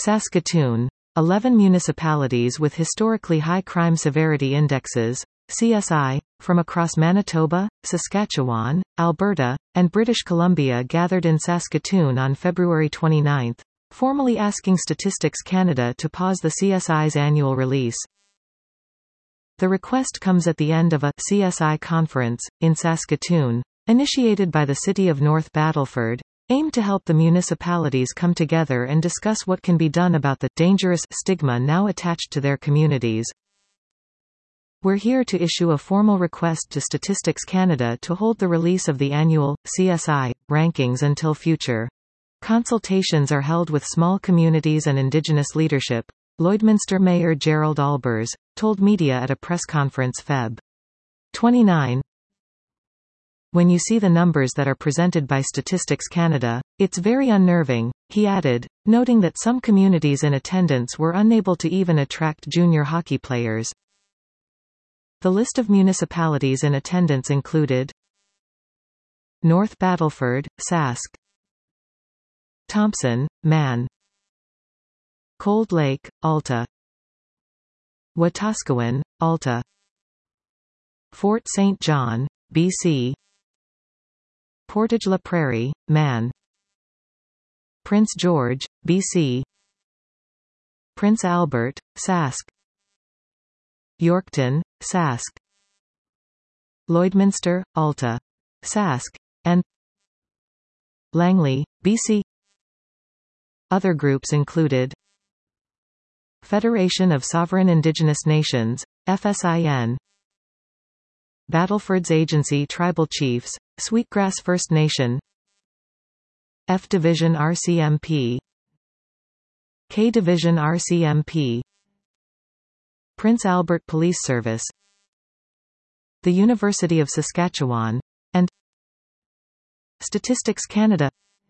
Saskatoon. 11 municipalities with historically high crime severity indexes, CSI, from across Manitoba, Saskatchewan, Alberta, and British Columbia gathered in Saskatoon on February 29, formally asking Statistics Canada to pause the CSI's annual release. The request comes at the end of a CSI conference, in Saskatoon, initiated by the City of North Battleford, aimed to help the municipalities come together and discuss what can be done about the dangerous stigma now attached to their communities. We're here to issue a formal request to Statistics Canada to hold the release of the annual CSI rankings until future consultations are held with small communities and Indigenous leadership, Lloydminster Mayor Gerald Albers told media at a press conference Feb. 29. When you see the numbers that are presented by Statistics Canada, it's very unnerving, he added, noting that some communities in attendance were unable to even attract junior hockey players. The list of municipalities in attendance included North Battleford, Sask, Thompson, Man, Cold Lake, Alta, Wetaskiwin, Alta, Fort St. John, BC, Portage la Prairie, Man, Prince George, BC, Prince Albert, Sask, Yorkton, Sask, Lloydminster, Alta, Sask, and Langley, BC. Other groups included Federation of Sovereign Indigenous Nations, FSIN, Battleford's Agency Tribal Chiefs, Sweetgrass First Nation, F Division RCMP, K Division RCMP, Prince Albert Police Service, the University of Saskatchewan, and Statistics Canada.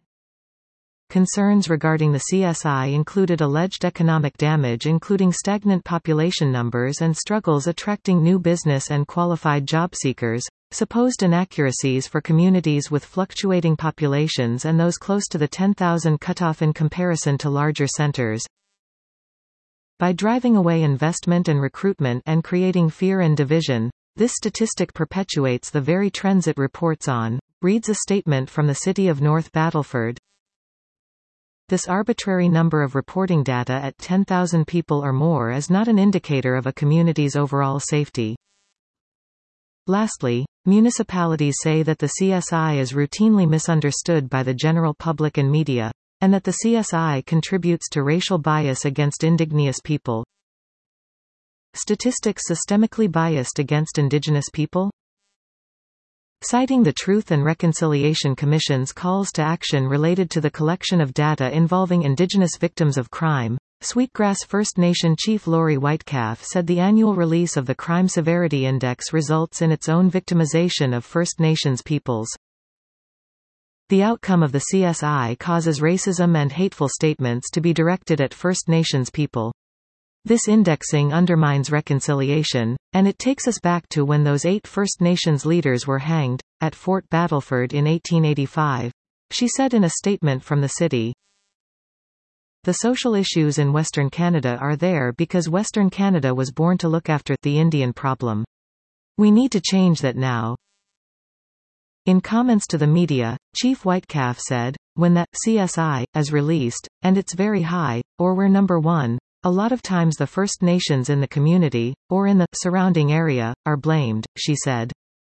Concerns regarding the CSI included alleged economic damage including stagnant population numbers and struggles attracting new business and qualified job seekers, supposed inaccuracies for communities with fluctuating populations and those close to the 10,000 cutoff in comparison to larger centers. By driving away investment and recruitment and creating fear and division, this statistic perpetuates the very trends it reports on, reads a statement from the City of North Battleford. This arbitrary number of reporting data at 10,000 people or more is not an indicator of a community's overall safety. Lastly, municipalities say that the CSI is routinely misunderstood by the general public and media, and that the CSI contributes to racial bias against indigenous people. Statistics systemically biased against Indigenous people? Citing the Truth and Reconciliation Commission's calls to action related to the collection of data involving Indigenous victims of crime, Sweetgrass First Nation Chief Laurie Whitecalf said the annual release of the Crime Severity Index results in its own victimization of First Nations peoples. The outcome of the CSI causes racism and hateful statements to be directed at First Nations people. This indexing undermines reconciliation, and it takes us back to when those 8 First Nations leaders were hanged, at Fort Battleford in 1885, she said in a statement from the city. The social issues in Western Canada are there because Western Canada was born to look after the Indian problem. We need to change that now. In comments to the media, Chief Whitecalf said, when that CSI is released, and it's very high, or we're number 1, a lot of times the First Nations in the community, or in the surrounding area, are blamed, she said.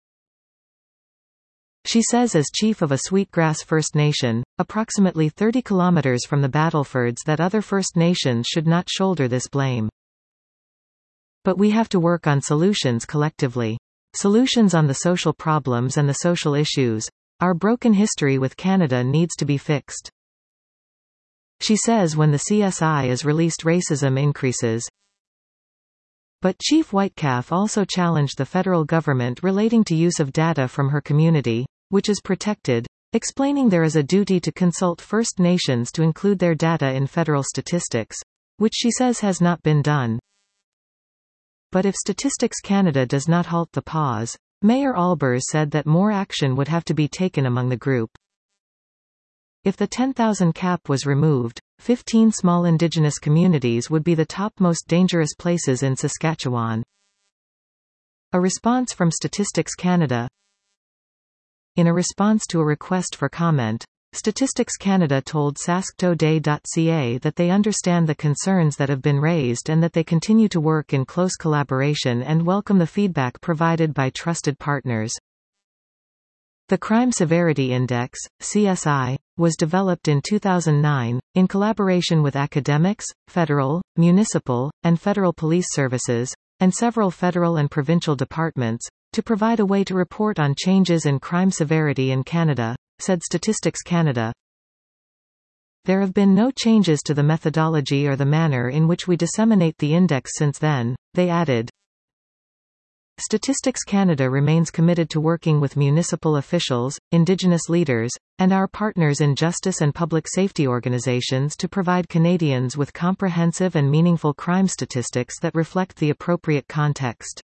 She says as chief of a Sweetgrass First Nation, approximately 30 kilometers from the Battlefords, that other First Nations should not shoulder this blame. But we have to work on solutions collectively. Solutions on the social problems and the social issues. Our broken history with Canada needs to be fixed. She says when the CSI is released racism increases. But Chief Whitecalf also challenged the federal government relating to use of data from her community, which is protected, explaining there is a duty to consult First Nations to include their data in federal statistics, which she says has not been done. But if Statistics Canada does not halt the pause, Mayor Albers said that more action would have to be taken among the group. If the 10,000 cap was removed, 15 small Indigenous communities would be the top most dangerous places in Saskatchewan. A response from Statistics Canada. In a response to a request for comment, Statistics Canada told sasktoday.ca that they understand the concerns that have been raised and that they continue to work in close collaboration and welcome the feedback provided by trusted partners. The Crime Severity Index, CSI, was developed in 2009, in collaboration with academics, federal, municipal, and federal police services, and several federal and provincial departments, to provide a way to report on changes in crime severity in Canada, said Statistics Canada. There have been no changes to the methodology or the manner in which we disseminate the index since then, they added. Statistics Canada remains committed to working with municipal officials, Indigenous leaders, and our partners in justice and public safety organizations to provide Canadians with comprehensive and meaningful crime statistics that reflect the appropriate context.